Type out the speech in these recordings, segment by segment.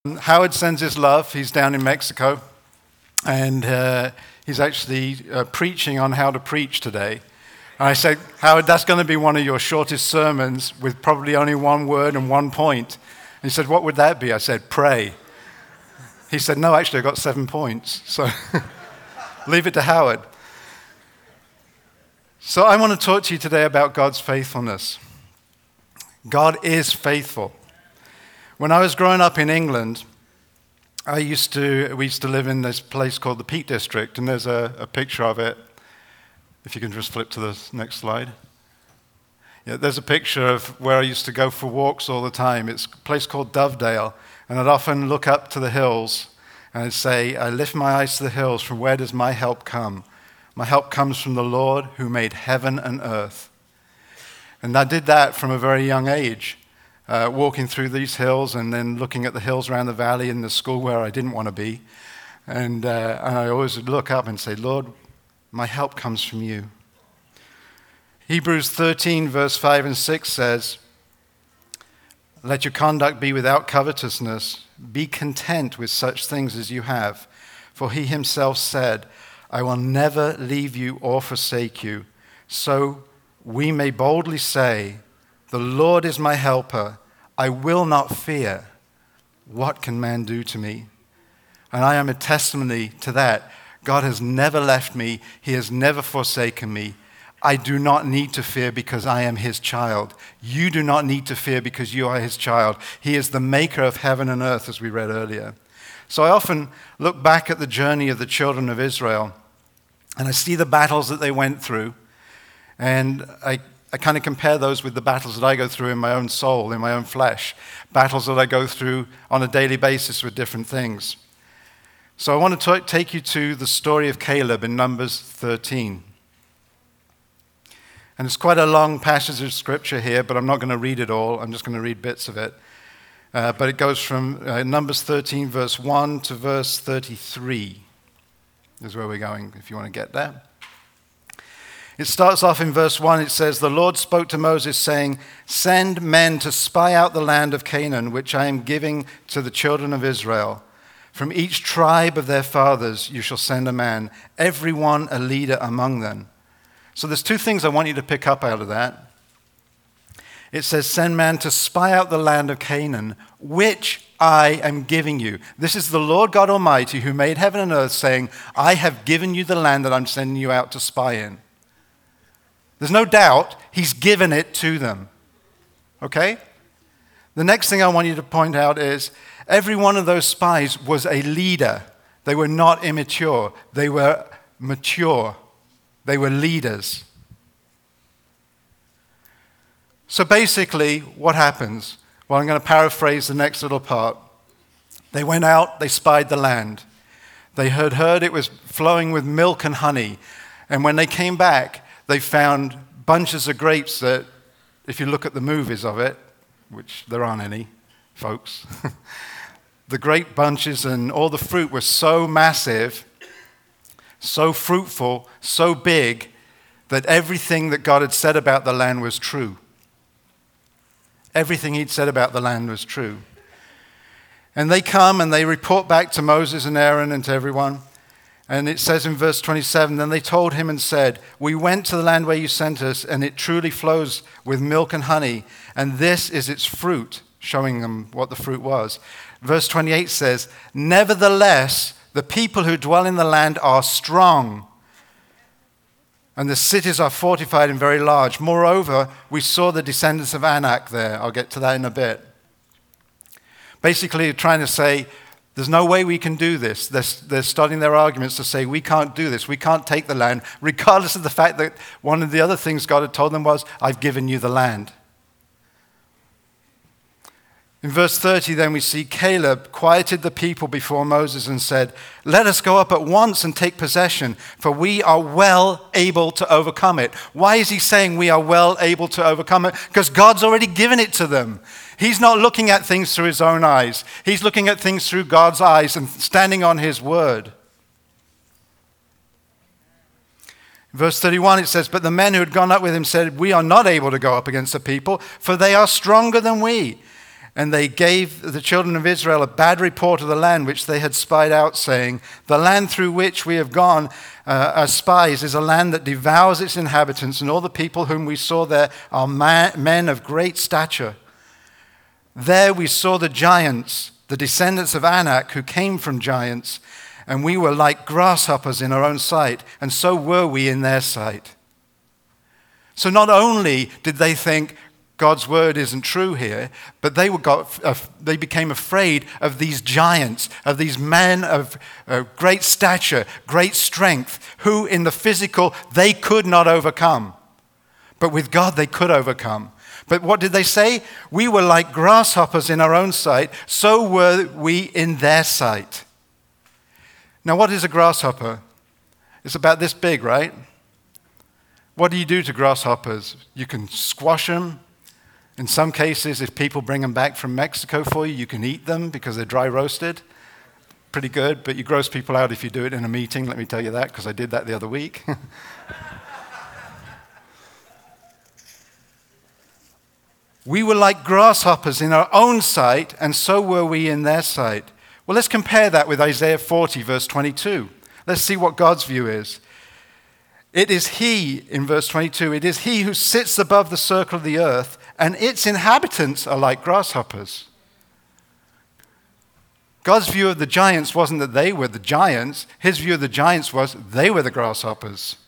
Howard sends his love. He's down in Mexico, and he's actually preaching on how to preach today. And I said, Howard, that's going to be one of your shortest sermons with probably only one word and one point. And he said, what would that be? I said, pray. He said, no, actually, I got 7 points. So leave it to Howard. So I want to talk to you today about God's faithfulness. God is faithful. When I was growing up in England, we used to live in this place called the Peak District, and there's a picture of it. If you can just flip to the next slide. Yeah, there's a picture of where I used to go for walks all the time. It's a place called Dovedale, and I'd often look up to the hills, and I'd say, I lift my eyes to the hills, from where does my help come? My help comes from the Lord who made heaven and earth. And I did that from a very young age. Walking through these hills and then looking at the hills around the valley in the school where I didn't want to be. And I always would look up and say, Lord, my help comes from you. Hebrews 13, verse 5 and 6 says, let your conduct be without covetousness. Be content with such things as you have. For he himself said, I will never leave you or forsake you. So we may boldly say, the Lord is my helper. I will not fear. What can man do to me? And I am a testimony to that. God has never left me. He has never forsaken me. I do not need to fear because I am his child. You do not need to fear because you are his child. He is the maker of heaven and earth, as we read earlier. So I often look back at the journey of the children of Israel, and I see the battles that they went through, and I kind of compare those with the battles that I go through in my own soul, in my own flesh, battles that I go through on a daily basis with different things. So I want to take you to the story of Caleb in Numbers 13. And it's quite a long passage of scripture here, but I'm not going to read it all. I'm just going to read bits of it. But it goes from Numbers 13, verse 1 to verse 33 is where we're going, if you want to get there. It starts off in verse 1. It says, the Lord spoke to Moses, saying, send men to spy out the land of Canaan, which I am giving to the children of Israel. From each tribe of their fathers you shall send a man, every one a leader among them. So there's two things I want you to pick up out of that. It says, send men to spy out the land of Canaan, which I am giving you. This is the Lord God Almighty who made heaven and earth, saying, I have given you the land that I'm sending you out to spy in. There's no doubt he's given it to them. Okay? The next thing I want you to point out is every one of those spies was a leader. They were not immature. They were mature. They were leaders. So basically, what happens? Well, I'm going to paraphrase the next little part. They went out, they spied the land. They had heard it was flowing with milk and honey. And when they came back, they found bunches of grapes that, if you look at the movies of it, which there aren't any, folks, the grape bunches and all the fruit were so massive, so fruitful, so big, that everything that God had said about the land was true. Everything he'd said about the land was true. And they come and they report back to Moses and Aaron and to everyone. And it says in verse 27, then they told him and said, we went to the land where you sent us, and it truly flows with milk and honey, and this is its fruit, showing them what the fruit was. Verse 28 says, nevertheless, the people who dwell in the land are strong, and the cities are fortified and very large. Moreover, we saw the descendants of Anak there. I'll get to that in a bit. Basically, trying to say, there's no way we can do this. They're starting their arguments to say, we can't do this. We can't take the land, regardless of the fact that one of the other things God had told them was, I've given you the land. In verse 30, then we see Caleb quieted the people before Moses and said, let us go up at once and take possession, for we are well able to overcome it. Why is he saying we are well able to overcome it? Because God's already given it to them. He's not looking at things through his own eyes. He's looking at things through God's eyes and standing on his word. Verse 31, it says, but the men who had gone up with him said, we are not able to go up against the people, for they are stronger than we. And they gave the children of Israel a bad report of the land which they had spied out, saying, "The land through which we have gone as spies is a land that devours its inhabitants, and all the people whom we saw there are men of great stature. There we saw the giants, the descendants of Anak, who came from giants, and we were like grasshoppers in our own sight, and so were we in their sight." So not only did they think God's word isn't true here, but they became afraid of these giants, of these men of great stature, great strength, who in the physical they could not overcome. But with God they could overcome. But what did they say? We were like grasshoppers in our own sight, so were we in their sight. Now what is a grasshopper? It's about this big, right? What do you do to grasshoppers? You can squash them. In some cases, if people bring them back from Mexico for you, you can eat them because they're dry roasted. Pretty good, but you gross people out if you do it in a meeting, let me tell you that, because I did that the other week. We were like grasshoppers in our own sight, and so were we in their sight. Well, let's compare that with Isaiah 40, verse 22. Let's see what God's view is. It is he, in verse 22, it is he who sits above the circle of the earth, and its inhabitants are like grasshoppers. God's view of the giants wasn't that they were the giants. His view of the giants was they were the grasshoppers.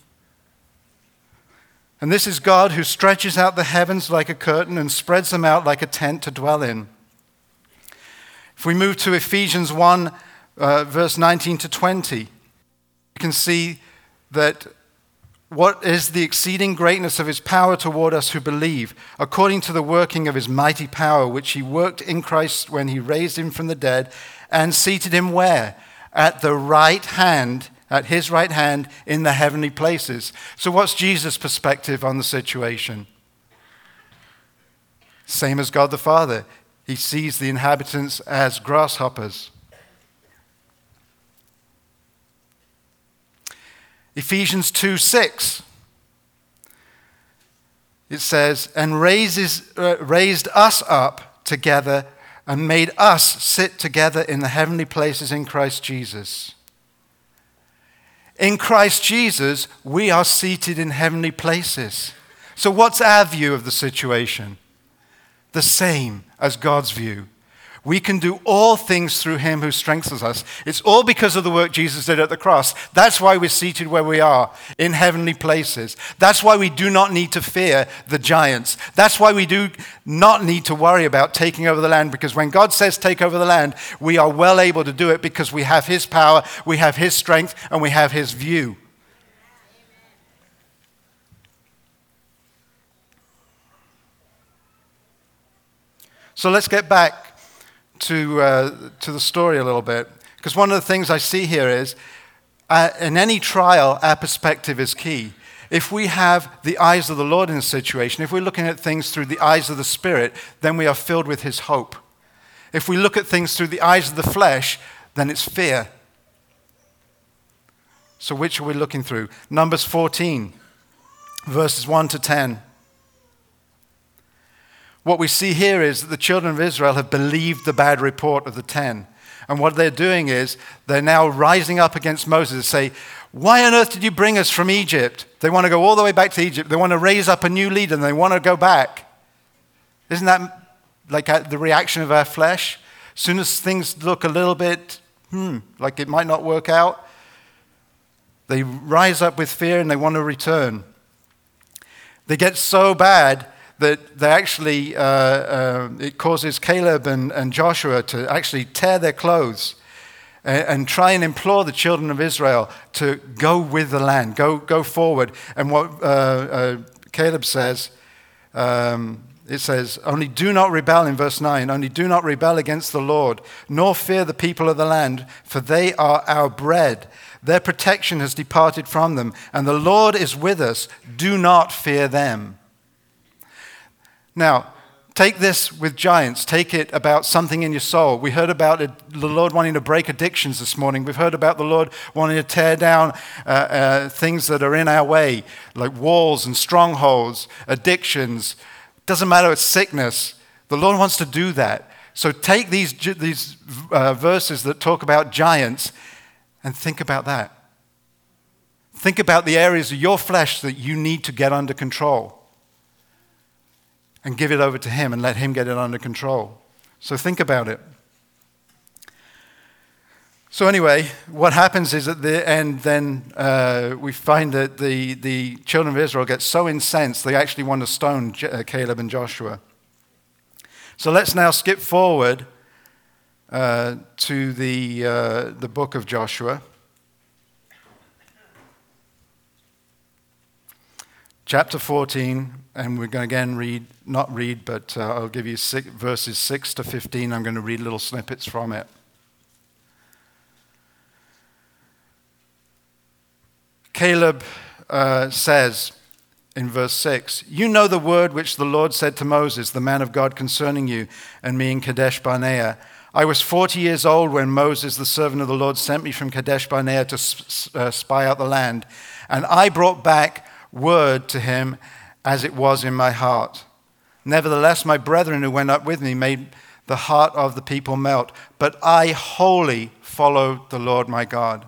And this is God who stretches out the heavens like a curtain and spreads them out like a tent to dwell in. If we move to Ephesians 1, verse 19 to 20, you can see that what is the exceeding greatness of his power toward us who believe, according to the working of his mighty power, which he worked in Christ when he raised him from the dead and seated him where? At the right hand, at his right hand in the heavenly places. So what's Jesus' perspective on the situation? Same as God the Father. He sees the inhabitants as grasshoppers. Ephesians 2:6. It says, "And raised us up together and made us sit together in the heavenly places in Christ Jesus." In Christ Jesus, we are seated in heavenly places. So what's our view of the situation? The same as God's view. We can do all things through him who strengthens us. It's all because of the work Jesus did at the cross. That's why we're seated where we are, in heavenly places. That's why we do not need to fear the giants. That's why we do not need to worry about taking over the land, because when God says take over the land, we are well able to do it because we have his power, we have his strength, and we have his view. So let's get back to the story a little bit, because one of the things I see here is in any trial our perspective is key. If we have the eyes of the Lord in a situation, if we're looking at things through the eyes of the Spirit, then we are filled with his hope. If we look at things through the eyes of the flesh, then it's fear. So which are we looking through? Numbers 14, verses 1 to 10. What we see here is that the children of Israel have believed the bad report of the 10. And what they're doing is they're now rising up against Moses and say, "Why on earth did you bring us from Egypt?" They want to go all the way back to Egypt. They want to raise up a new leader and they want to go back. Isn't that like the reaction of our flesh? As soon as things look a little bit, like it might not work out, they rise up with fear and they want to return. They get so bad that they actually, it causes Caleb and Joshua to actually tear their clothes and try and implore the children of Israel to go with the land, go forward. And what Caleb says, it says, "Only do not rebel," in verse 9, "only do not rebel against the Lord, nor fear the people of the land, for they are our bread. Their protection has departed from them, and the Lord is with us. Do not fear them." Now, take this with giants. Take it about something in your soul. We heard about the Lord wanting to break addictions this morning. We've heard about the Lord wanting to tear down things that are in our way, like walls and strongholds, addictions. Doesn't matter, it's sickness. The Lord wants to do that. So take these verses that talk about giants and think about that. Think about the areas of your flesh that you need to get under control. And give it over to Him and let Him get it under control. So think about it. So anyway, what happens is at the end then we find that the children of Israel get so incensed they actually want to stone Caleb and Joshua. So let's now skip forward to the book of Joshua. Chapter 14, and we're going to again but I'll give you verses 6 to 15. I'm going to read little snippets from it. Caleb says in verse 6, "You know the word which the Lord said to Moses, the man of God, concerning you and me in Kadesh Barnea. I was 40 years old when Moses, the servant of the Lord, sent me from Kadesh Barnea to spy out the land, and I brought back word to him as it was in my heart. Nevertheless, my brethren who went up with me made the heart of the people melt, but I wholly followed the Lord my God."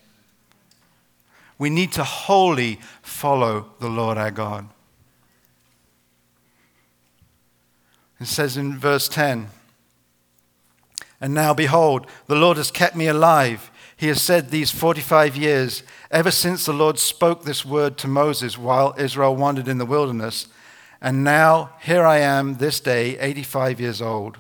We need to wholly follow the Lord our God. It says in verse 10, "And now behold, the Lord has kept me alive. He has said these 45 years, ever since the Lord spoke this word to Moses while Israel wandered in the wilderness. And now here I am this day, 85 years old.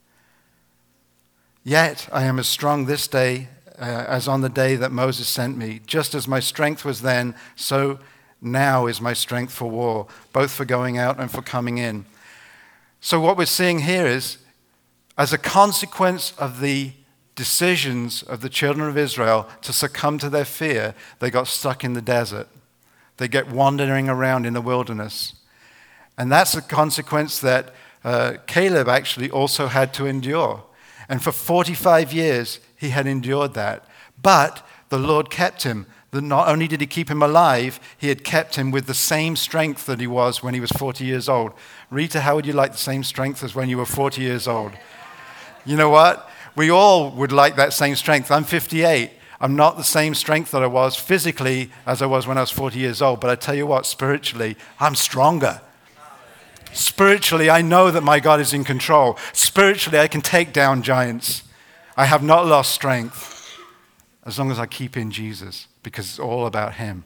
Yet I am as strong this day as on the day that Moses sent me. Just as my strength was then, so now is my strength for war, both for going out and for coming in." So what we're seeing here is, as a consequence of the decisions of the children of Israel to succumb to their fear, they got stuck in the desert. They get wandering around in the wilderness. And that's a consequence that Caleb actually also had to endure. And for 45 years, he had endured that. But the Lord kept him. Not only did he keep him alive, he had kept him with the same strength that he was when he was 40 years old. Rita, how would you like the same strength as when you were 40 years old? You know what? We all would like that same strength. I'm 58. I'm not the same strength that I was physically as I was when I was 40 years old. But I tell you what, spiritually, I'm stronger. Spiritually, I know that my God is in control. Spiritually, I can take down giants. I have not lost strength as long as I keep in Jesus, because it's all about Him.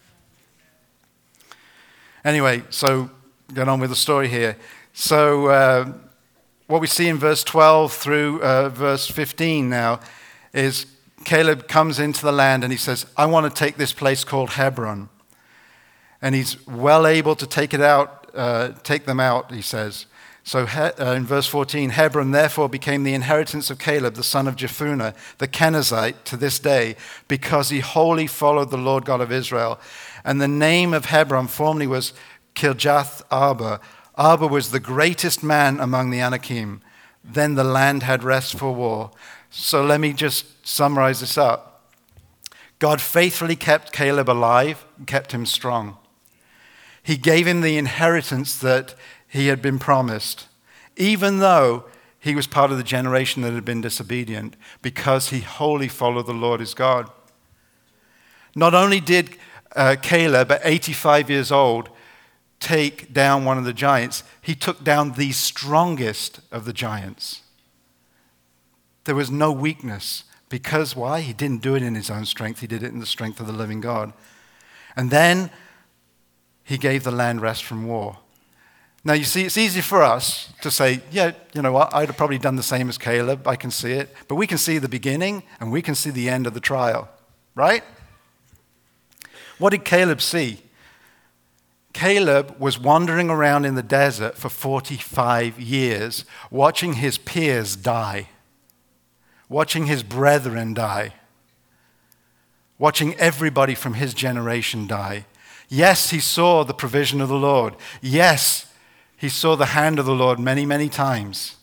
Anyway, so going on with the story here. So what we see in verse 12 through verse 15 now is Caleb comes into the land and he says, "I want to take this place called Hebron." And he's well able to take them out, he says. So in verse 14, "Hebron therefore became the inheritance of Caleb, the son of Jephunneh, the Kenizzite, to this day, because he wholly followed the Lord God of Israel. And the name of Hebron formerly was Kirjath Arba. Arba was the greatest man among the Anakim. Then the land had rest for war." So let me just summarize this up. God faithfully kept Caleb alive and kept him strong. He gave him the inheritance that he had been promised, even though he was part of the generation that had been disobedient, because he wholly followed the Lord his God. Not only did Caleb, at 85 years old, take down one of the giants, he took down the strongest of the giants. There was no weakness. Because why? He didn't do it in his own strength. He did it in the strength of the living God. And then he gave the land rest from war. Now, you see, it's easy for us to say, yeah, you know what, I'd have probably done the same as Caleb. I can see it. But we can see the beginning and we can see the end of the trial, right? What did Caleb see? Caleb was wandering around in the desert for 45 years, watching his peers die, watching his brethren die, watching everybody from his generation die. Yes, he saw the provision of the Lord. Yes, he saw the hand of the Lord many, many times.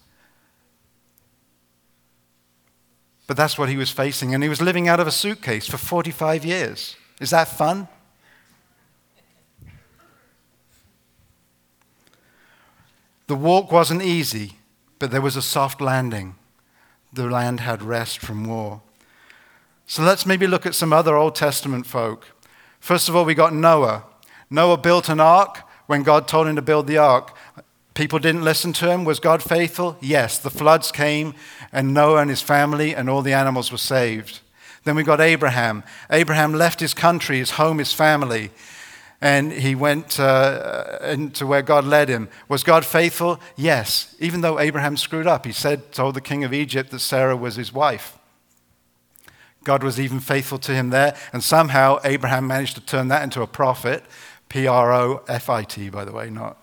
But that's what he was facing, and he was living out of a suitcase for 45 years. Is that fun? The The walk wasn't easy, but there was a soft landing. The land had rest from war. So let's maybe look at some other Old Testament folk. First of all, we got Noah. Noah built an ark when God told him to build the ark. People didn't listen to him. Was God faithful? Yes. The floods came, and Noah and his family and all the animals were saved. Then we got Abraham. Abraham left his country, his home, his family, and he went into where God led him. Was God faithful? Yes. Even though Abraham screwed up, he told the king of Egypt that Sarah was his wife. God was even faithful to him there, and somehow Abraham managed to turn that into a prophet. Profit, by the way, not.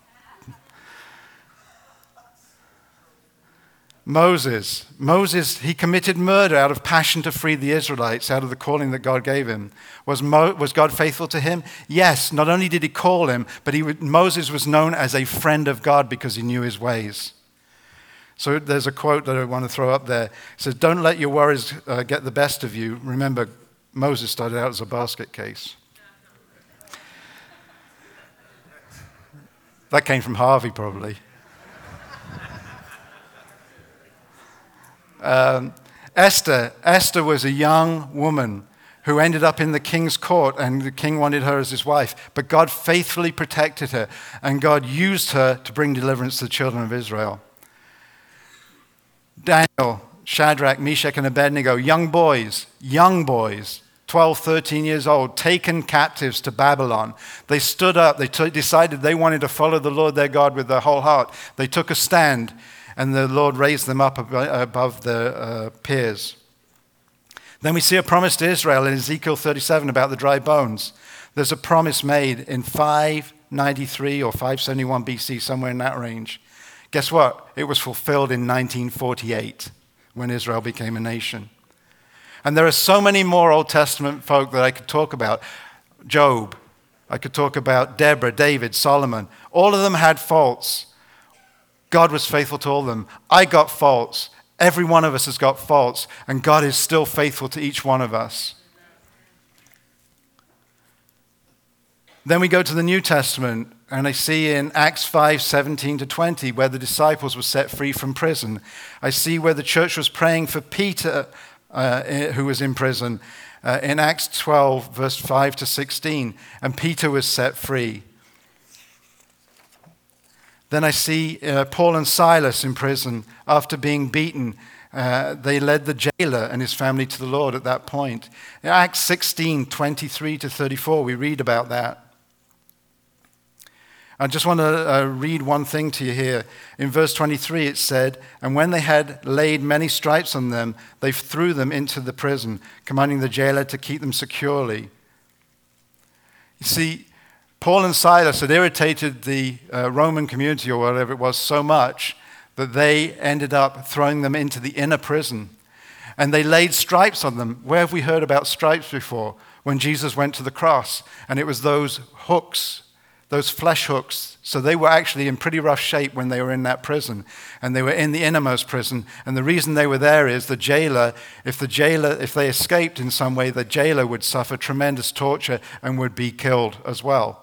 Moses, he committed murder out of passion to free the Israelites out of the calling that God gave him. Was God faithful to him? Yes. Not only did he call him, but Moses was known as a friend of God because he knew his ways. So there's a quote that I want to throw up there. It says, "Don't let your worries get the best of you." Remember, Moses started out as a basket case. That came from Harvey, probably. Esther was a young woman who ended up in the king's court, and the king wanted her as his wife. But God faithfully protected her, and God used her to bring deliverance to the children of Israel. Daniel, Shadrach, Meshach, and Abednego, young boys, 12, 13 years old, taken captives to Babylon. They stood up, they decided they wanted to follow the Lord their God with their whole heart. They took a stand, and the Lord raised them up above the peers. Then we see a promise to Israel in Ezekiel 37 about the dry bones. There's a promise made in 593 or 571 BC, somewhere in that range. Guess what? It was fulfilled in 1948 when Israel became a nation. And there are so many more Old Testament folk that I could talk about. Job, I could talk about Deborah, David, Solomon. All of them had faults. God was faithful to all of them. I got faults. Every one of us has got faults, and God is still faithful to each one of us. Then we go to the New Testament, and I see in Acts 5:17-20 where the disciples were set free from prison. I see where the church was praying for Peter, who was in prison, in Acts 12, verse 5-16, and Peter was set free. Then I see Paul and Silas in prison after being beaten. They led the jailer and his family to the Lord at that point. In Acts 16:23-34, we read about that. I just want to read one thing to you here. In verse 23 it said, "And when they had laid many stripes on them, they threw them into the prison, commanding the jailer to keep them securely." You see, Paul and Silas had irritated the Roman community or whatever it was so much that they ended up throwing them into the inner prison. And they laid stripes on them. Where have we heard about stripes before? When Jesus went to the cross. And it was those hooks, those flesh hooks. So they were actually in pretty rough shape when they were in that prison. And they were in the innermost prison. And the reason they were there is the jailer, if they escaped in some way, the jailer would suffer tremendous torture and would be killed as well.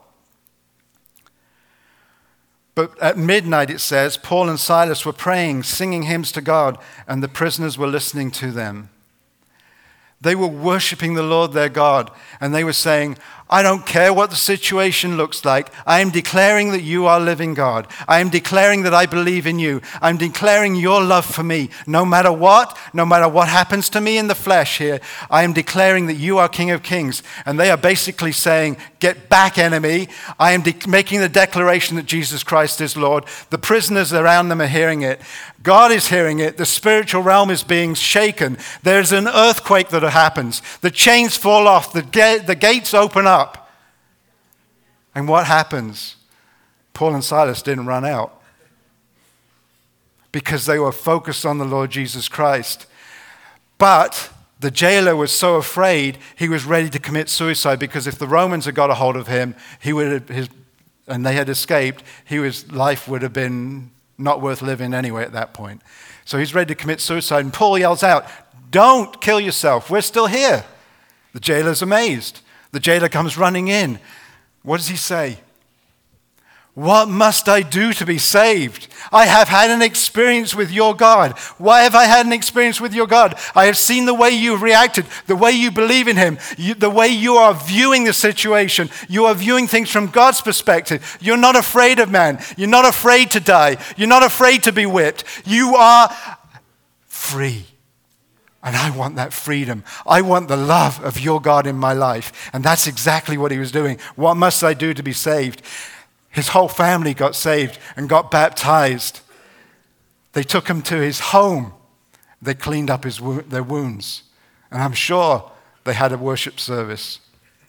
But at midnight, it says, Paul and Silas were praying, singing hymns to God, and the prisoners were listening to them. They were worshiping the Lord their God, and they were saying, "I don't care what the situation looks like. I am declaring that you are living God. I am declaring that I believe in you. I'm declaring your love for me. No matter what happens to me in the flesh here, I am declaring that you are King of Kings." And they are basically saying, "Get back, enemy." I am making the declaration that Jesus Christ is Lord. The prisoners around them are hearing it. God is hearing it. The spiritual realm is being shaken. There's an earthquake that happens. The chains fall off. The gates open up. And what happens? Paul and Silas didn't run out because they were focused on the Lord Jesus Christ. But the jailer was so afraid, he was ready to commit suicide, because if the Romans had got a hold of him, and they had escaped, his life would have been not worth living anyway at that point. So he's ready to commit suicide, and Paul yells out, "Don't kill yourself. We're still here." The jailer's amazed. The jailer comes running in. What does he say? What must I do to be saved? I have had an experience with your God. Why have I had an experience with your God? I have seen the way you've reacted, the way you believe in him, the way you are viewing the situation. You are viewing things from God's perspective. You're not afraid of man. You're not afraid to die. You're not afraid to be whipped. You are free. And I want that freedom. I want the love of your God in my life. And that's exactly what he was doing. What must I do to be saved? His whole family got saved and got baptized. They took him to his home. They cleaned up their wounds. And I'm sure they had a worship service.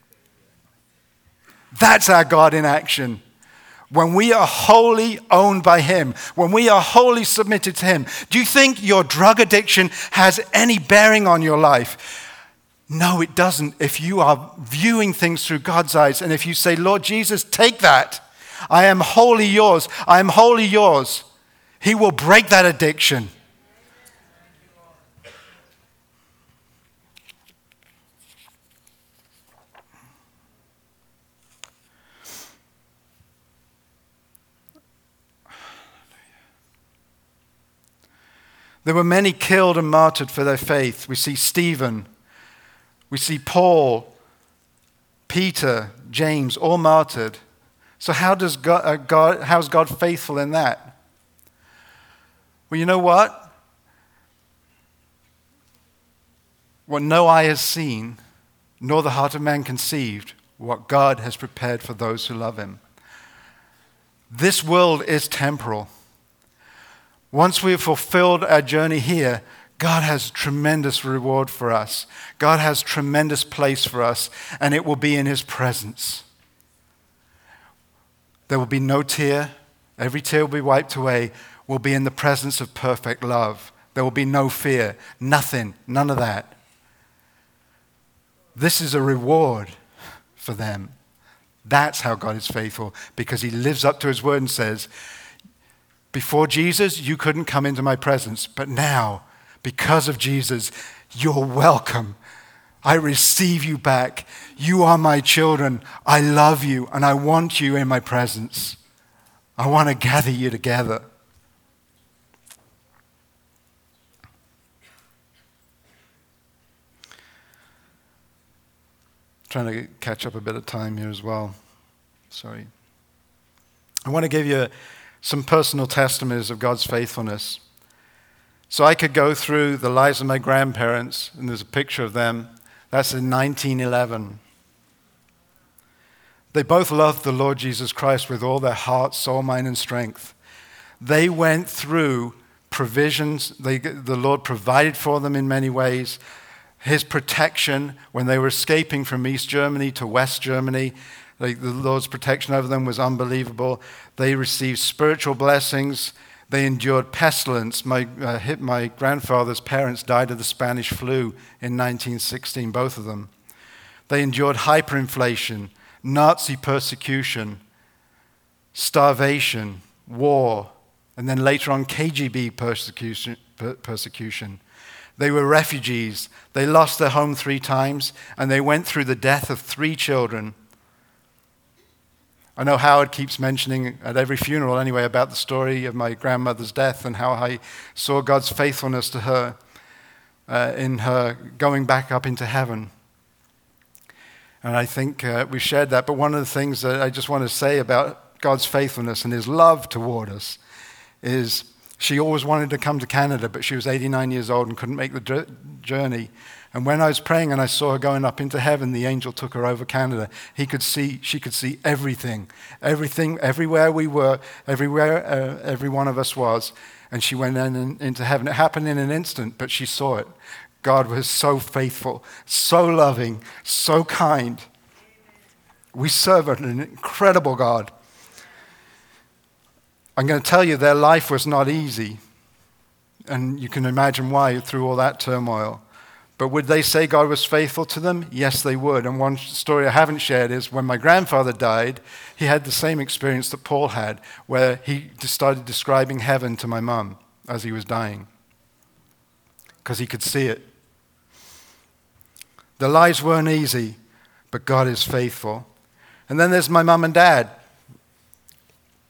That's our God in action. When we are wholly owned by him, when we are wholly submitted to him, do you think your drug addiction has any bearing on your life? No, it doesn't. If you are viewing things through God's eyes, and if you say, Lord Jesus, take that. I am wholly yours. I am wholly yours. He will break that addiction. There were many killed and martyred for their faith. We see Stephen. We see Paul, Peter, James, all martyred. So how's God faithful in that? Well, you know what? What no eye has seen, nor the heart of man conceived, what God has prepared for those who love him. This world is temporal. Once we have fulfilled our journey here, God has tremendous reward for us. God has tremendous place for us, and it will be in his presence. There will be no tear. Every tear will be wiped away. We'll be in the presence of perfect love. There will be no fear. Nothing. None of that. This is a reward for them. That's how God is faithful, because he lives up to his word and says, before Jesus, you couldn't come into my presence, but now, because of Jesus, you're welcome. I receive you back. You are my children. I love you, and I want you in my presence. I want to gather you together. Trying to catch up a bit of time here as well. Sorry. I want to give you some personal testimonies of God's faithfulness. So I could go through the lives of my grandparents, and there's a picture of them. That's in 1911. They both loved the Lord Jesus Christ with all their heart, soul, mind, and strength. They went through provisions. The Lord provided for them in many ways. His protection when they were escaping from East Germany to West Germany, the Lord's protection over them was unbelievable. They received spiritual blessings. They endured pestilence. My grandfather's parents died of the Spanish flu in 1916, both of them. They endured hyperinflation, Nazi persecution, starvation, war, and then later on KGB persecution. They were refugees. They lost their home 3 times, and they went through the death of 3 children. I know Howard keeps mentioning at every funeral anyway about the story of my grandmother's death and how I saw God's faithfulness to her in her going back up into heaven. And I think we shared that. But one of the things that I just want to say about God's faithfulness and his love toward us is she always wanted to come to Canada, but she was 89 years old and couldn't make the journey. And when I was praying and I saw her going up into heaven, the angel took her over Canada. She could see everything, everywhere we were, everywhere every one of us was. And she went into heaven. It happened in an instant, but she saw it. God was so faithful, so loving, so kind. We serve an incredible God. I'm going to tell you their life was not easy. And you can imagine why through all that turmoil. But would they say God was faithful to them? Yes, they would. And one story I haven't shared is when my grandfather died, he had the same experience that Paul had, where he just started describing heaven to my mum as he was dying, because he could see it. Their lives weren't easy, but God is faithful. And then there's my mum and dad.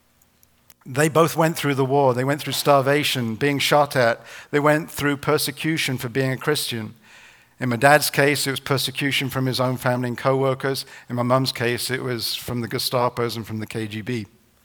They both went through the war. They went through starvation, being shot at. They went through persecution for being a Christian. In my dad's case, it was persecution from his own family and co-workers. In my mum's case, it was from the Gestapos and from the KGB.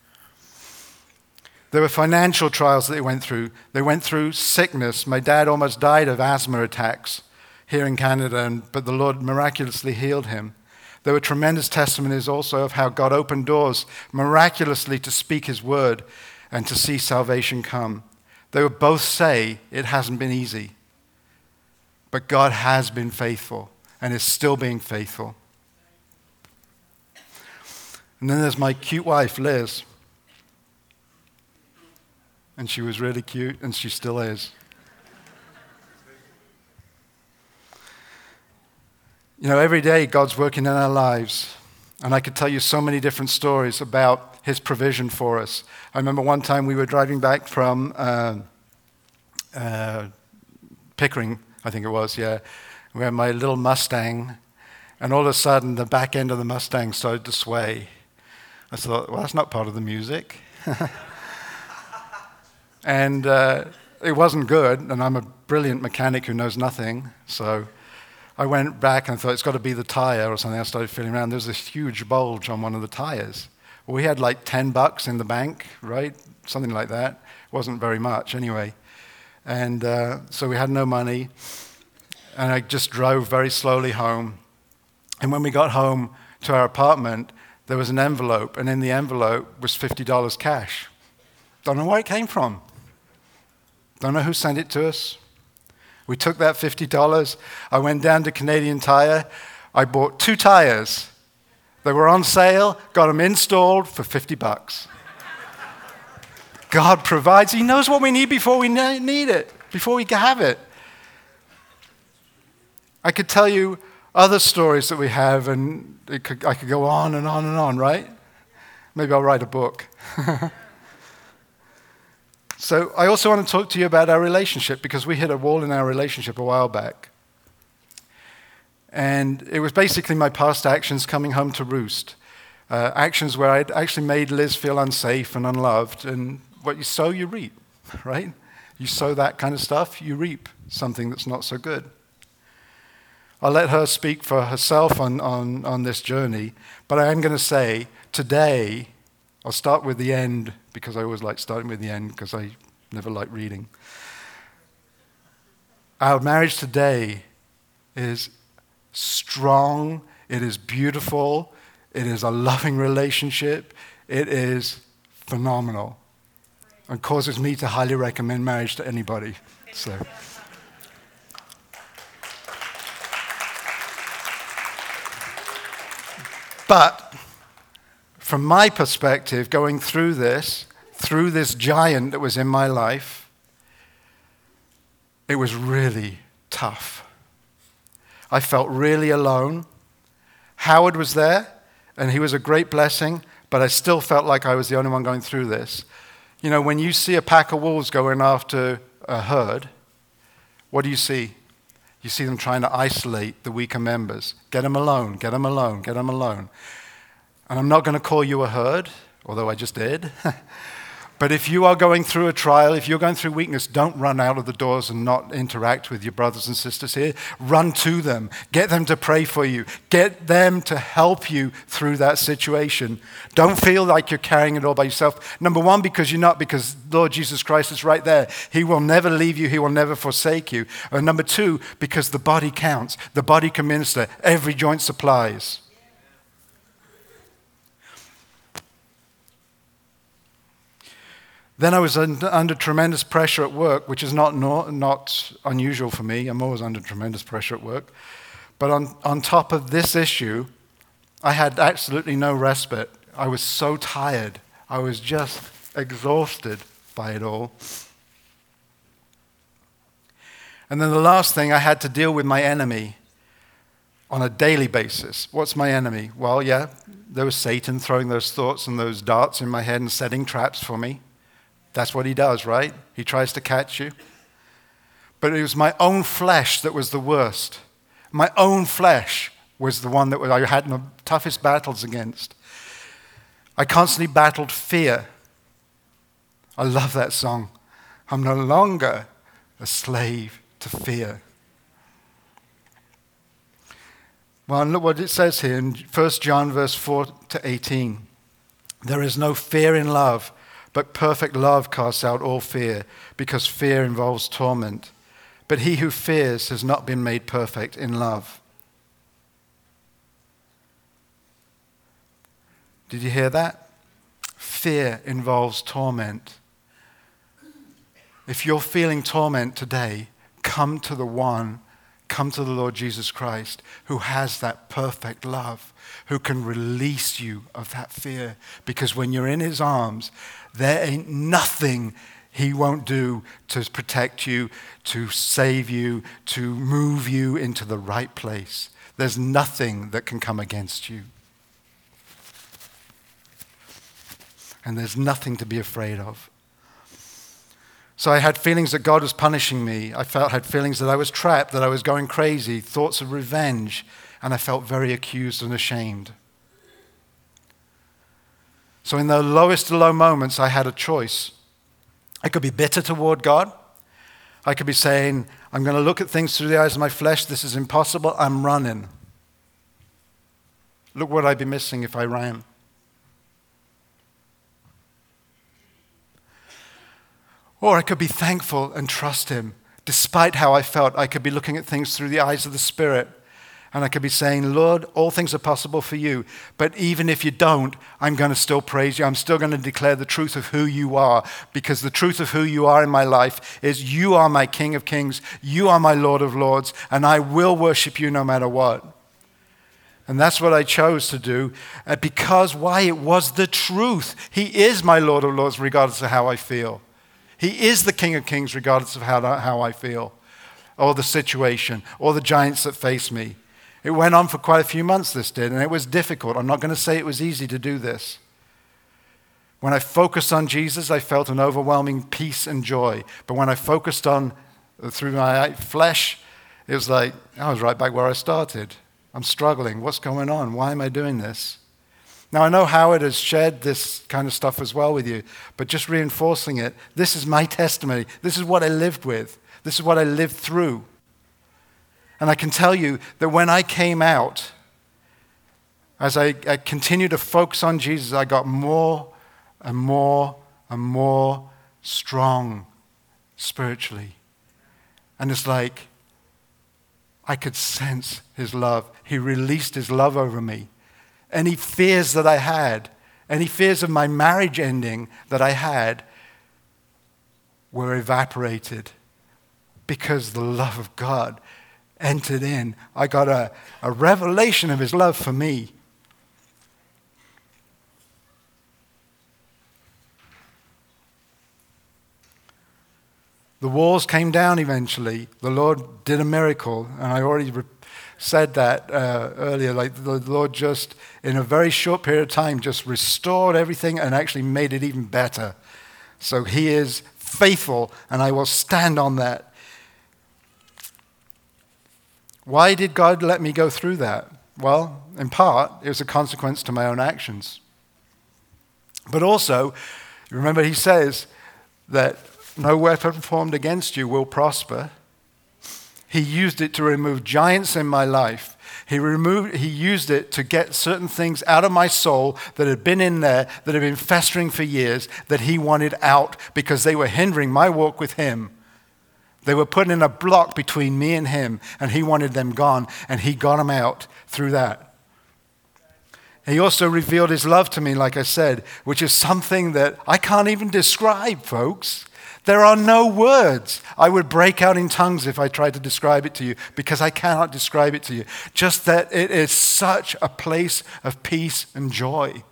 There were financial trials that they went through. They went through sickness. My dad almost died of asthma attacks here in Canada, but the Lord miraculously healed him. There were tremendous testimonies also of how God opened doors miraculously to speak his word and to see salvation come. They would both say it hasn't been easy, but God has been faithful and is still being faithful. And then there's my cute wife, Liz. And she was really cute, and she still is. You know, every day God's working in our lives. And I could tell you so many different stories about his provision for us. I remember one time we were driving back from Pickering, I think it was, yeah. We had my little Mustang, and all of a sudden the back end of the Mustang started to sway. I thought, well, that's not part of the music. And it wasn't good, and I'm a brilliant mechanic who knows nothing, so I went back and thought, it's got to be the tire or something. I started feeling around. There was this huge bulge on one of the tires. Well, we had like $10 in the bank, right? Something like that. It wasn't very much anyway. And so we had no money, and I just drove very slowly home. And when we got home to our apartment, there was an envelope, and in the envelope was $50 cash. Don't know where it came from. Don't know who sent it to us. We took that $50. I went down to Canadian Tire. I bought 2 tires. They were on sale, got them installed for $50. God provides. He knows what we need before we need it, before we have it. I could tell you other stories that we have, and I could go on and on and on, right? Maybe I'll write a book. So I also want to talk to you about our relationship, because we hit a wall in our relationship a while back. And it was basically my past actions coming home to roost. Actions where I'd actually made Liz feel unsafe and unloved. And what you sow, you reap, right? You sow that kind of stuff, you reap something that's not so good. I'll let her speak for herself on this journey. But I am going to say, today, I'll start with the end, because I always like starting with the end, because I never like reading. Our marriage today is strong, it is beautiful, it is a loving relationship, it is phenomenal, and causes me to highly recommend marriage to anybody. So. But from my perspective, going through this giant that was in my life, it was really tough. I felt really alone. Howard was there, and he was a great blessing, but I still felt like I was the only one going through this. You know, when you see a pack of wolves going after a herd, what do you see? You see them trying to isolate the weaker members. Get them alone, get them alone, get them alone. And I'm not going to call you a herd, although I just did. But if you are going through a trial, if you're going through weakness, don't run out of the doors and not interact with your brothers and sisters here. Run to them. Get them to pray for you. Get them to help you through that situation. Don't feel like you're carrying it all by yourself. Number one, because you're not, because Lord Jesus Christ is right there. He will never leave you. He will never forsake you. And number two, because the body counts. The body can minister. Every joint supplies. Then I was under tremendous pressure at work, which is not unusual for me. I'm always under tremendous pressure at work. But on top of this issue, I had absolutely no respite. I was so tired. I was just exhausted by it all. And then the last thing, I had to deal with my enemy on a daily basis. What's my enemy? Well, yeah, there was Satan throwing those thoughts and those darts in my head and setting traps for me. That's what he does, right? He tries to catch you. But it was my own flesh that was the worst. My own flesh was the one that I had the toughest battles against. I constantly battled fear. I love that song. I'm no longer a slave to fear. Well, and look what it says here in 1 John verse 4 to 18. There is no fear in love, but perfect love casts out all fear, because fear involves torment. But he who fears has not been made perfect in love. Did you hear that? Fear involves torment. If you're feeling torment today, come to the Lord Jesus Christ, who has that perfect love, who can release you of that fear. Because when you're in his arms, there ain't nothing he won't do to protect you, to save you, to move you into the right place. There's nothing that can come against you. And there's nothing to be afraid of. So I had feelings that God was punishing me. I had feelings that I was trapped, that I was going crazy, thoughts of revenge, and I felt very accused and ashamed. So in the lowest of low moments, I had a choice. I could be bitter toward God. I could be saying, I'm going to look at things through the eyes of my flesh. This is impossible. I'm running. Look what I'd be missing if I ran. Or I could be thankful and trust him. Despite how I felt, I could be looking at things through the eyes of the Spirit. And I could be saying, Lord, all things are possible for you. But even if you don't, I'm going to still praise you. I'm still going to declare the truth of who you are. Because the truth of who you are in my life is you are my King of Kings. You are my Lord of Lords. And I will worship you no matter what. And that's what I chose to do. Because why? It was the truth. He is my Lord of Lords regardless of how I feel. He is the King of Kings regardless of how I feel, or the situation, or the giants that face me. It went on for quite a few months, this did, and it was difficult. I'm not going to say it was easy to do this. When I focused on Jesus, I felt an overwhelming peace and joy. But when I focused on through my flesh, it was like, I was right back where I started. I'm struggling. What's going on? Why am I doing this? Now, I know Howard has shared this kind of stuff as well with you, but just reinforcing it, this is my testimony. This is what I lived with. This is what I lived through. And I can tell you that when I came out, as I continued to focus on Jesus, I got more and more and more strong spiritually. And it's like I could sense his love. He released his love over me. Any fears that I had, any fears of my marriage ending that I had, were evaporated because the love of God entered in. I got a revelation of his love for me. The walls came down eventually. The Lord did a miracle, and I already said that earlier, like the Lord just, in a very short period of time, just restored everything and actually made it even better. So he is faithful, and I will stand on that. Why did God let me go through that? Well, in part, it was a consequence to my own actions. But also, remember he says that no weapon formed against you will prosper. He used it to remove giants in my life. He used it to get certain things out of my soul that had been in there, that had been festering for years, that he wanted out because they were hindering my walk with him. They were putting a block between me and him, and he wanted them gone, and he got them out through that. He also revealed his love to me, like I said, which is something that I can't even describe, folks. There are no words. I would break out in tongues if I tried to describe it to you, because I cannot describe it to you. Just that it is such a place of peace and joy.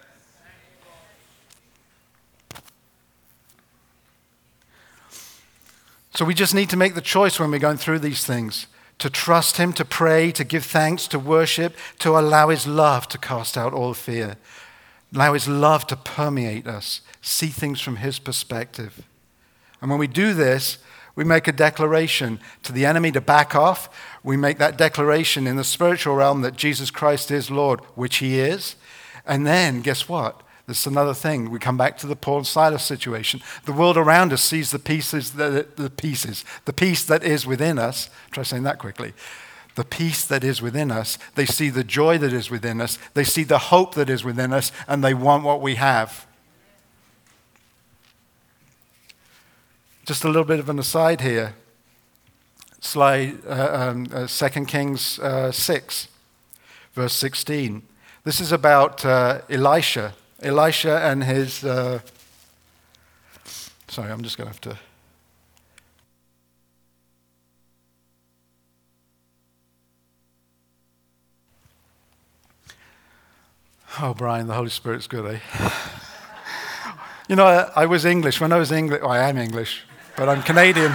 So we just need to make the choice when we're going through these things, to trust him, to pray, to give thanks, to worship, to allow his love to cast out all fear. Allow his love to permeate us, see things from his perspective. And when we do this, we make a declaration to the enemy to back off. We make that declaration in the spiritual realm that Jesus Christ is Lord, which he is. And then, guess what? This is another thing. We come back to the Paul and Silas situation. The world around us sees the peace that is within us. Try saying that quickly. The peace that is within us. They see the joy that is within us. They see the hope that is within us, and they want what we have. Just a little bit of an aside here. Slide 2 Kings 6, verse 16. This is about Elisha. Elisha and his... sorry, I'm just going to have to... Oh, Brian, the Holy Spirit's good, eh? You know, I was English. When I was English... Oh, I am English, but I'm Canadian.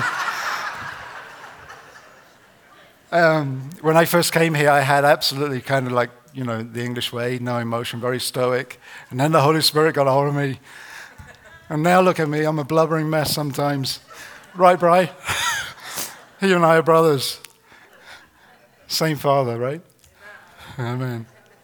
When I first came here, I had absolutely kind of like, you know, the English way, no emotion, very stoic. And then the Holy Spirit got a hold of me. And now look at me, I'm a blubbering mess sometimes. Right, Bri? You and I are brothers. Same Father, right? Amen.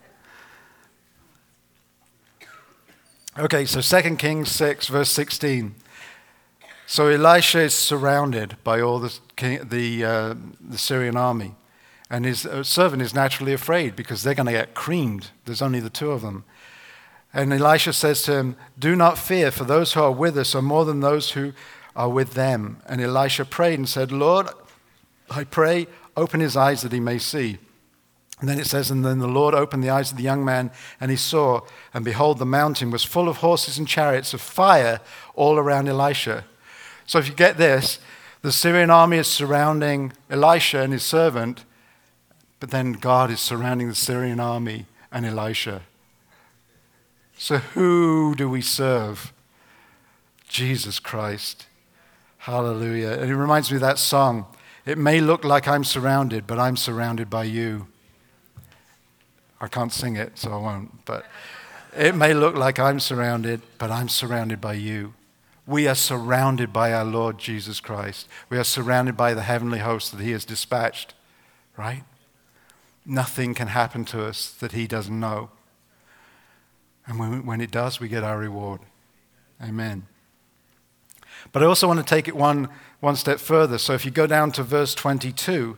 Okay, so 2 Kings 6, verse 16. So Elisha is surrounded by all the Syrian army. And his servant is naturally afraid because they're going to get creamed. There's only the two of them. And Elisha says to him, "Do not fear, for those who are with us are more than those who are with them." And Elisha prayed and said, "Lord, I pray, open his eyes that he may see." And then it says, "And then the Lord opened the eyes of the young man, and he saw, and behold, the mountain was full of horses and chariots of fire all around Elisha." So if you get this, the Syrian army is surrounding Elisha and his servant, but then God is surrounding the Syrian army and Elisha. So who do we serve? Jesus Christ. Hallelujah. And it reminds me of that song. It may look like I'm surrounded, but I'm surrounded by you. I can't sing it, so I won't. But it may look like I'm surrounded, but I'm surrounded by you. We are surrounded by our Lord Jesus Christ. We are surrounded by the heavenly host that he has dispatched, right? Nothing can happen to us that he doesn't know. And when it does, we get our reward. Amen. But I also want to take it one step further. So if you go down to verse 22,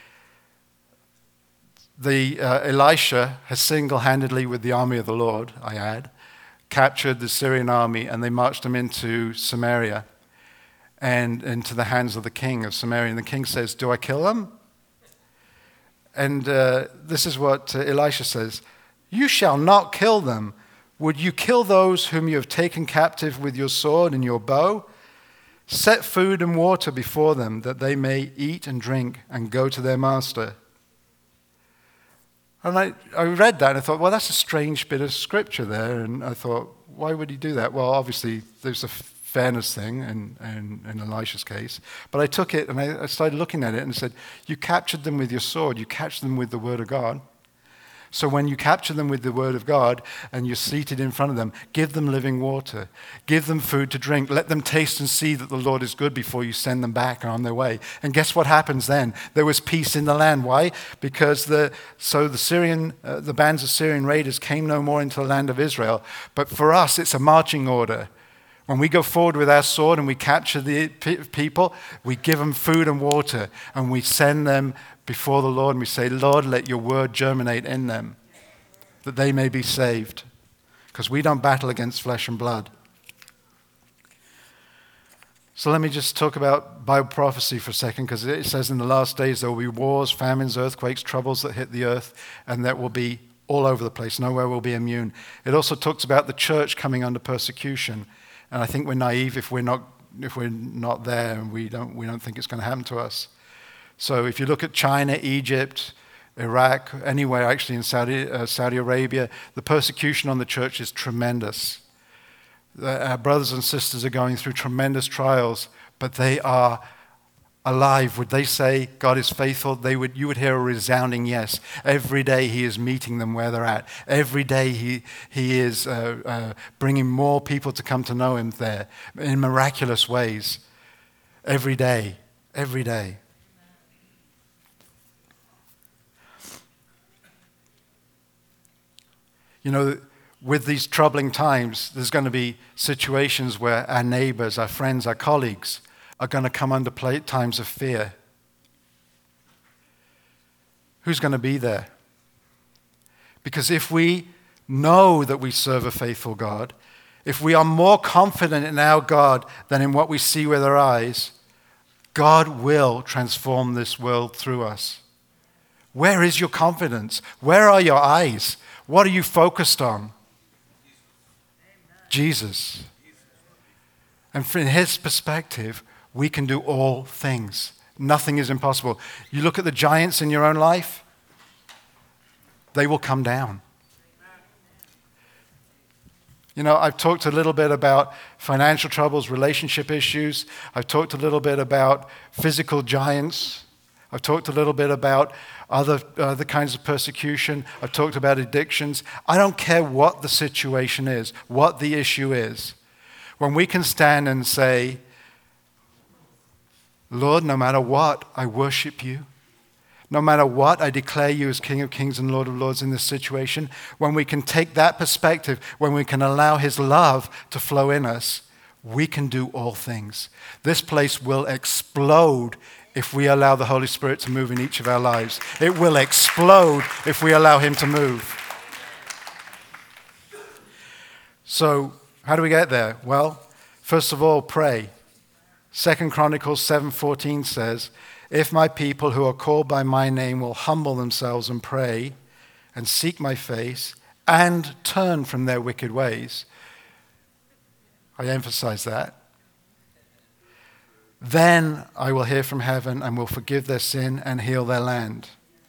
Elisha has single-handedly, with the army of the Lord, I add, captured the Syrian army, and they marched them into Samaria and into the hands of the king of Samaria. And the king says, "Do I kill them?" And this is what Elisha says, "You shall not kill them. Would you kill those whom you have taken captive with your sword and your bow? Set food and water before them, that they may eat and drink and go to their master." And I read that and I thought, well, that's a strange bit of scripture there. And I thought, why would he do that? Well, obviously, there's a fairness thing in Elisha's case. But I took it and I started looking at it and said, you captured them with your sword. You captured them with the word of God. So when you capture them with the word of God and you're seated in front of them, give them living water. Give them food to drink. Let them taste and see that the Lord is good before you send them back on their way. And guess what happens then? There was peace in the land. Why? Because the bands of Syrian raiders came no more into the land of Israel. But for us, it's a marching order. When we go forward with our sword and we capture the people, we give them food and water and we send them before the Lord and we say, "Lord, let your word germinate in them, that they may be saved." Because we don't battle against flesh and blood. So let me just talk about Bible prophecy for a second, because it says in the last days there will be wars, famines, earthquakes, troubles that hit the earth, and that will be all over the place. Nowhere will be immune. It also talks about the church coming under persecution. And I think we're naive if we're not there and we don't think it's going to happen to us. So if you look at China, Egypt, Iraq, anywhere actually in Saudi Arabia, the persecution on the church is tremendous. Our brothers and sisters are going through tremendous trials, but they are alive. Would they say God is faithful? You would hear a resounding yes. Every day he is meeting them where they're at. Every day he is bringing more people to come to know him there in miraculous ways. Every day. Every day. You know, with these troubling times, there's going to be situations where our neighbors, our friends, our colleagues are going to come under times of fear. Who's going to be there? Because if we know that we serve a faithful God, if we are more confident in our God than in what we see with our eyes, God will transform this world through us. Where is your confidence? Where are your eyes? What are you focused on? Jesus. And from his perspective, we can do all things. Nothing is impossible. You look at the giants in your own life, they will come down. You know, I've talked a little bit about financial troubles, relationship issues. I've talked a little bit about physical giants. I've talked a little bit about other kinds of persecution. I've talked about addictions. I don't care what the situation is, what the issue is. When we can stand and say, Lord, no matter what, I worship you. No matter what, I declare you as King of Kings and Lord of Lords in this situation. When we can take that perspective, when we can allow his love to flow in us, we can do all things. This place will explode if we allow the Holy Spirit to move in each of our lives. It will explode if we allow him to move. So, how do we get there? Well, first of all, pray. 2 Chronicles 7:14 says, if my people who are called by my name will humble themselves and pray and seek my face and turn from their wicked ways, I emphasize that, then I will hear from heaven and will forgive their sin and heal their land.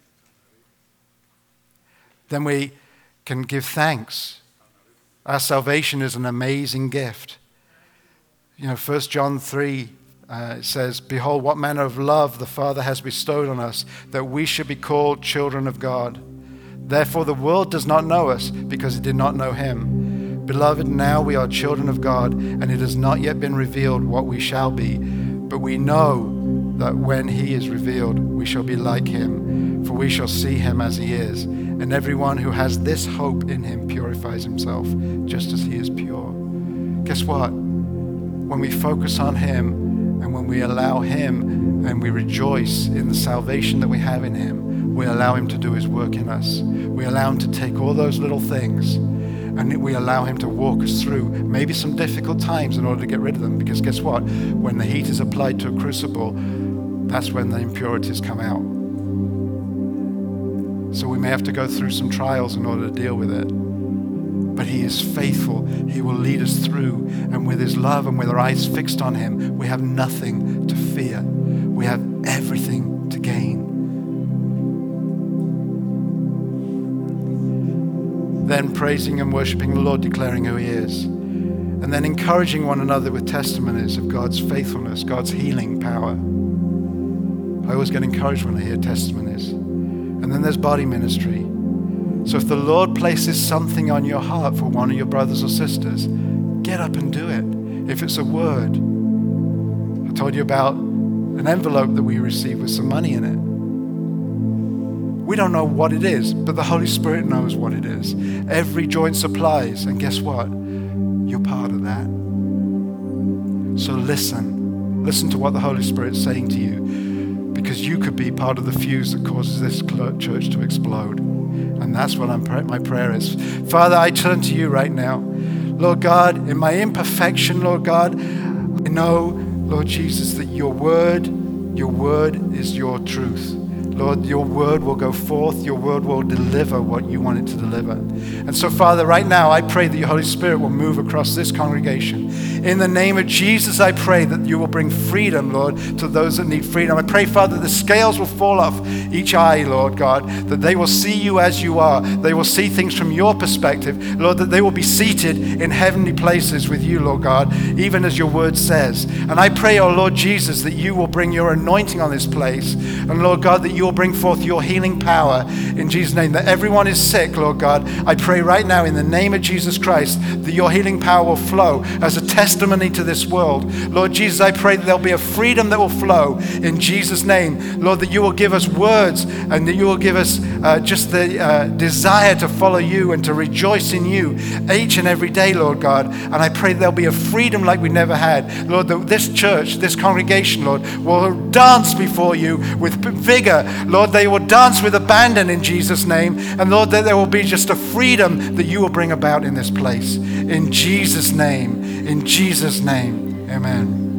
Then we can give thanks. Our salvation is an amazing gift. You know, 1 John 3, it says, behold, what manner of love the Father has bestowed on us, that we should be called children of God. Therefore the world does not know us, because it did not know him. Beloved, now we are children of God, and it has not yet been revealed what we shall be. But we know that when he is revealed, we shall be like him, for we shall see him as he is. And everyone who has this hope in him purifies himself, just as he is pure. Guess what? When we focus on him, and when we allow him and we rejoice in the salvation that we have in him, we allow him to do his work in us. We allow him to take all those little things and we allow him to walk us through maybe some difficult times in order to get rid of them. Because guess what? When the heat is applied to a crucible, that's when the impurities come out. So we may have to go through some trials in order to deal with it. But he is faithful. He will lead us through. And with his love and with our eyes fixed on him, we have nothing to fear. We have everything to gain. Then praising and worshiping the Lord, declaring who he is. And then encouraging one another with testimonies of God's faithfulness, God's healing power. I always get encouraged when I hear testimonies. And then there's body ministry. So if the Lord places something on your heart for one of your brothers or sisters, get up and do it. If it's a word. I told you about an envelope that we received with some money in it. We don't know what it is, but the Holy Spirit knows what it is. Every joint supplies, and guess what? You're part of that. So listen. Listen to what the Holy Spirit's saying to you, because you could be part of the fuse that causes this church to explode. And that's what my prayer is. Father, I turn to you right now. Lord God, in my imperfection, Lord God, I know, Lord Jesus, that your word is your truth. Lord, your word will go forth. Your word will deliver what you want it to deliver. And so, Father, right now, I pray that your Holy Spirit will move across this congregation. In the name of Jesus, I pray that you will bring freedom, Lord, to those that need freedom. I pray, Father, the scales will fall off each eye, Lord God, that they will see you as you are. They will see things from your perspective, Lord, that they will be seated in heavenly places with you, Lord God, even as your word says. And I pray, oh Lord Jesus, that you will bring your anointing on this place. And Lord God, that you will bring forth your healing power in Jesus' name. That everyone is sick, Lord God, I pray right now in the name of Jesus Christ that your healing power will flow as a testimony to this world. Lord Jesus, I pray that there'll be a freedom that will flow in Jesus' name. Lord, that you will give us words and that you will give us just the desire to follow you and to rejoice in you each and every day, Lord God. And I pray there'll be a freedom like we never had. Lord, that this church, this congregation, Lord, will dance before you with vigor. Lord, they will dance with abandon in Jesus' name. And Lord, that there will be just a freedom that you will bring about in this place. In Jesus' name, amen.